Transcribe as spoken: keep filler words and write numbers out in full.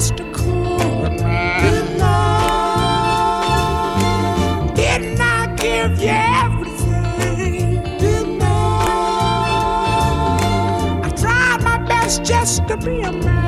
just a good man? Didn't I? Didn't I give you everything? Didn't I? I tried my best just to be a man.